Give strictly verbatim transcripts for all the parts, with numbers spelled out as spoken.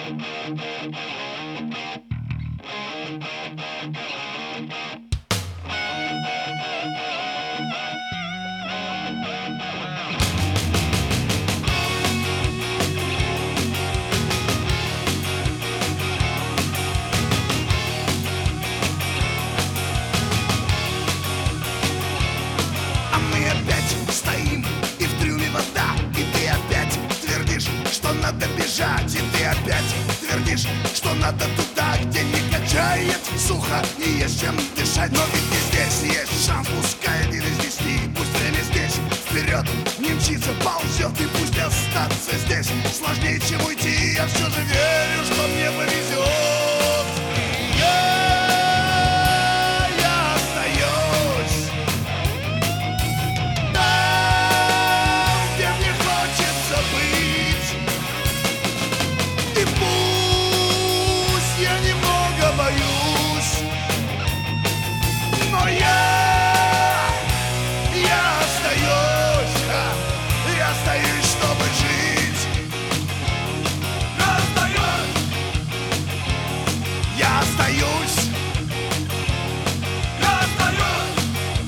А мы опять стоим, и в трюме вода, и ты опять твердишь, что надо бежать, и ты опять твердишь, что надо туда, где не качает сухо, не есть чем дышать. Но ведь не здесь есть шанс, пускай один из десяти, пусть время здесь вперед не мчится, ползет, и пусть остаться здесь сложнее, чем уйти. Я все же верю, что мне повезет. Я, я остаюсь там, где мне хочется быть. И пусть я немного боюсь, но я, я остаюсь, а, я остаюсь, чтобы жить. Я остаюсь, я остаюсь, я остаюсь.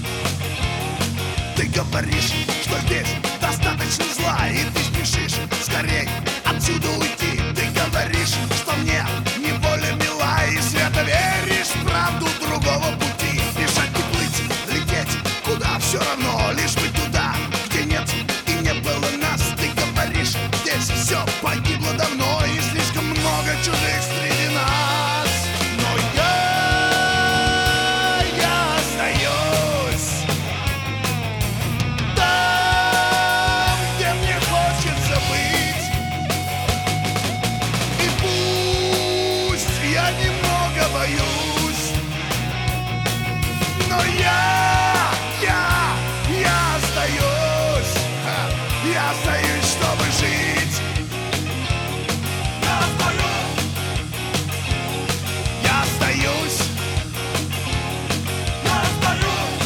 Ты говоришь, что здесь достаточно зла, и ты спешишь скорей отсюда уйти. Ты говоришь, что мне неволя мила, и свято веришь в правду другого пути. Бежать и плыть, лететь, куда все равно, лишь бы туда, где нет и не было нас. Ты говоришь, здесь все погибло давно, и слишком много чужих среди нас. Но я, я остаюсь там, где мне хочется быть. И пусть я немного боюсь, но я, я, я остаюсь, ха, я остаюсь, чтобы жить. Я остаюсь, я остаюсь, я остаюсь,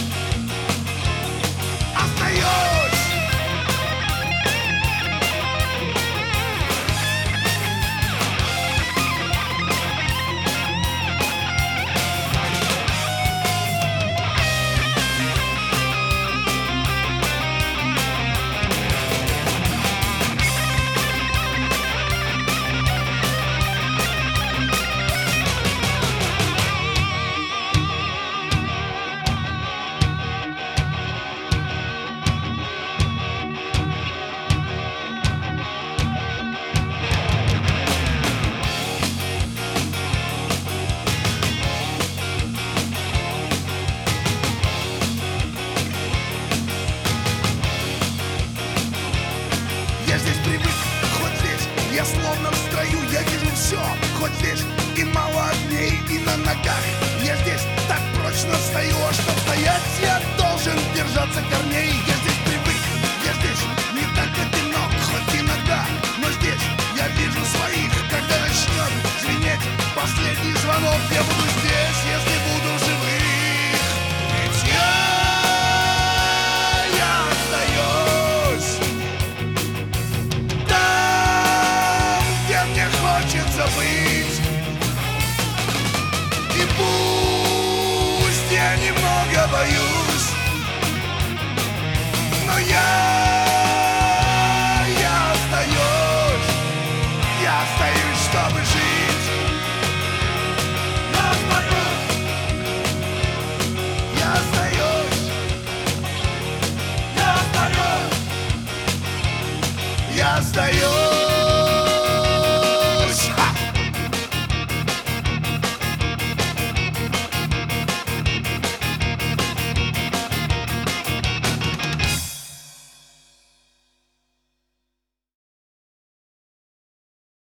остаюсь. Я здесь привык, хоть здесь я словно в строю. Я вижу все, хоть здесь и мало огней, и на ногах. Я здесь так прочно стою, а чтоб стоять, я должен держаться корней. Я здесь привык, я здесь не так одинок, хоть иногда, но здесь я вижу своих. Когда начнет звенеть последний звонок, я буду здесь, если буду живых. Ведь я, я остаюсь там, где мне хочется быть.